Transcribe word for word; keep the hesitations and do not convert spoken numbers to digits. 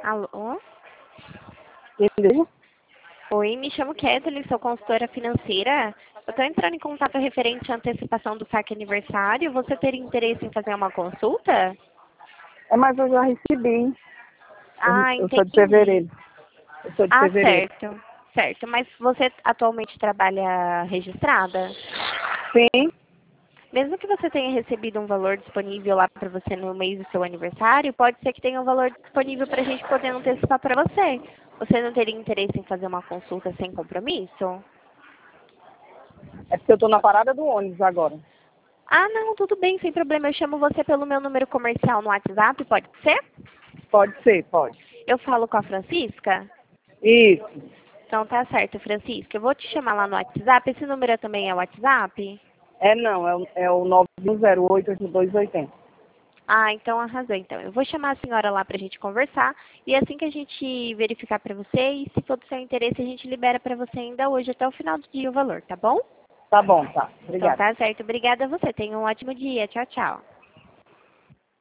Alô? Entendeu? Oi, me chamo Kathleen, sou consultora financeira. Eu estou entrando em contato referente à antecipação do saque aniversário. Você teria interesse em fazer uma consulta? É, mas eu já recebi. Eu, Ah, eu sou de entendi. fevereiro. Eu sou de Ah, fevereiro. certo. Certo. Mas você atualmente trabalha registrada? Sim, Mesmo que você tenha recebido um valor disponível lá para você no mês do seu aniversário, pode ser que tenha um valor disponível para a gente poder antecipar para você. Você não teria interesse em fazer uma consulta sem compromisso? é porque eu tô na parada do ônibus agora. Ah, não, tudo bem, sem problema. Eu chamo você pelo meu número comercial no WhatsApp, pode ser? Pode ser, pode. Eu falo com a Francisca? Isso. Então tá certo, Francisca. Eu vou te chamar lá no WhatsApp. Esse número também é o WhatsApp? É não, é o, é o nove um zero oito, oito dois oito zero. Ah, então arrasou. Então, eu vou chamar a senhora lá pra gente conversar. E assim que a gente verificar pra você, e se for do seu interesse, a gente libera pra você ainda hoje, até o final do dia, o valor, tá bom? Tá bom, tá. Então Obrigada. tá certo. Obrigada a você. Tenha um ótimo dia. Tchau, tchau.